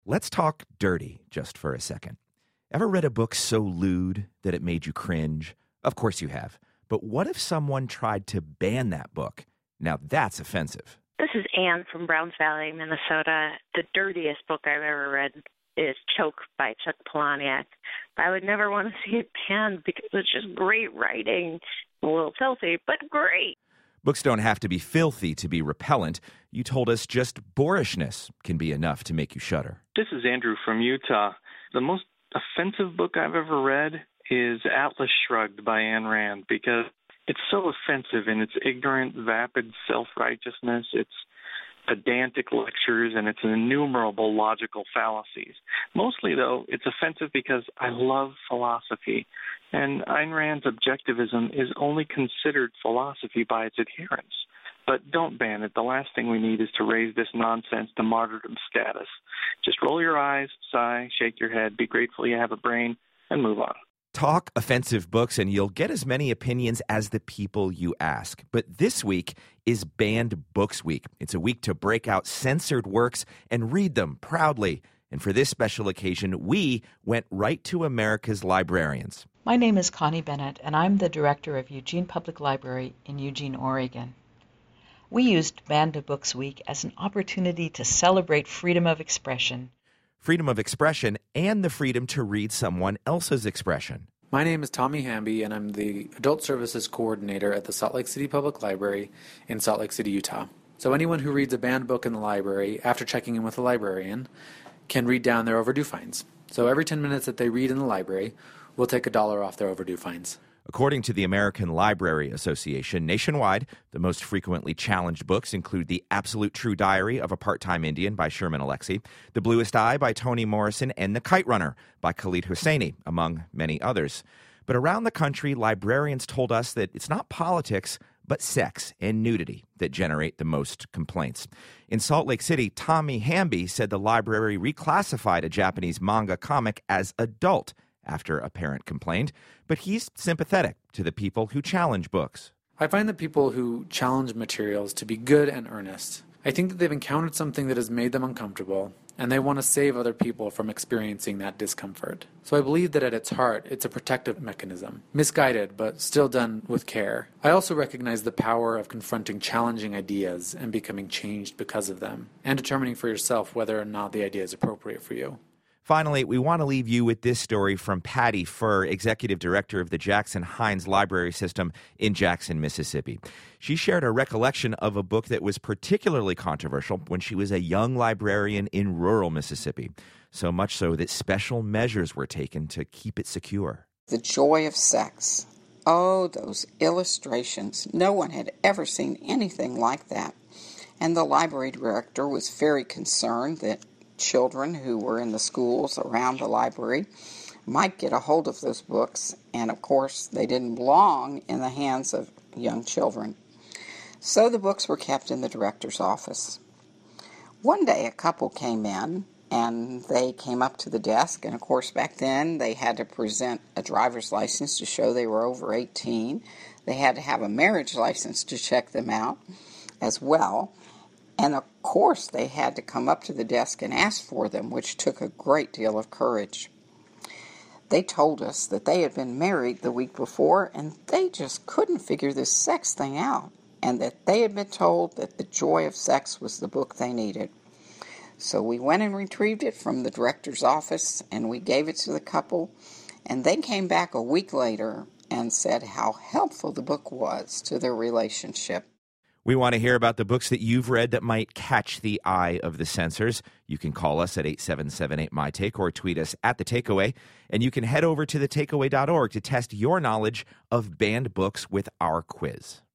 Let's talk dirty just for a second. Ever read a book so lewd that it made you cringe? Of course you have. But what if someone tried to ban that book? Now that's offensive. This is Anne from Browns Valley, Minnesota. The dirtiest book I've ever read is Choke by Chuck Palahniuk. I would never want to see it banned because it's just great writing. A little filthy, but great. Books don't have to be filthy to be repellent. You told us just boorishness can be enough to make you shudder. This is Andrew from Utah. The most offensive book I've ever read is Atlas Shrugged by Ayn Rand because it's so offensive in its ignorant, vapid self-righteousness, its pedantic lectures, and its innumerable logical fallacies. Mostly, though, it's offensive because I love philosophy, and Ayn Rand's objectivism is only considered philosophy by its adherents. But don't ban it. The last thing we need is to raise this nonsense to martyrdom status. Just roll your eyes, sigh, shake your head, be grateful you have a brain, and move on. Talk offensive books and you'll get as many opinions as the people you ask. But this week is Banned Books Week. It's a week to break out censored works and read them proudly. And for this special occasion, we went right to America's librarians. My name is Connie Bennett, and I'm the director of Eugene Public Library in Eugene, Oregon. We used Banned Books Week as an opportunity to celebrate freedom of expression. Freedom of expression and the freedom to read someone else's expression. My name is Tommy Hamby, and I'm the Adult Services Coordinator at the Salt Lake City Public Library in Salt Lake City, Utah. So anyone who reads a banned book in the library after checking in with a librarian can read down their overdue fines. So every 10 minutes that they read in the library, we'll take $1 off their overdue fines. According to the American Library Association, nationwide, the most frequently challenged books include The Absolute True Diary of a Part-Time Indian by Sherman Alexie, The Bluest Eye by Toni Morrison, and The Kite Runner by Khalid Hosseini, among many others. But around the country, librarians told us that it's not politics, but sex and nudity that generate the most complaints. In Salt Lake City, Tommy Hamby said the library reclassified a Japanese manga comic as adult after a parent complained, but he's sympathetic to the people who challenge books. I find that people who challenge materials to be good and earnest. I think that they've encountered something that has made them uncomfortable, and they want to save other people from experiencing that discomfort. So I believe that at its heart, it's a protective mechanism, misguided, but still done with care. I also recognize the power of confronting challenging ideas and becoming changed because of them, and determining for yourself whether or not the idea is appropriate for you. Finally, we want to leave you with this story from Patty Furr, Executive Director of the Jackson Hines Library System in Jackson, Mississippi. She shared a recollection of a book that was particularly controversial when she was a young librarian in rural Mississippi, so much so that special measures were taken to keep it secure. The Joy of Sex. Oh, those illustrations. No one had ever seen anything like that. And the library director was very concerned that children who were in the schools around the library might get a hold of those books, and of course they didn't belong in the hands of young children. So the books were kept in the director's office. One day a couple came in, and they came up to the desk, and of course back then they had to present a driver's license to show they were over 18. They had to have a marriage license to check them out as well. And of course, they had to come up to the desk and ask for them, which took a great deal of courage. They told us that they had been married the week before, and they just couldn't figure this sex thing out, and that they had been told that The Joy of Sex was the book they needed. So we went and retrieved it from the director's office, and we gave it to the couple, and they came back a week later and said how helpful the book was to their relationship. We want to hear about the books that you've read that might catch the eye of the censors. You can call us at 877-8MY-TAKE or tweet us at The Takeaway. And you can head over to thetakeaway.org to test your knowledge of banned books with our quiz.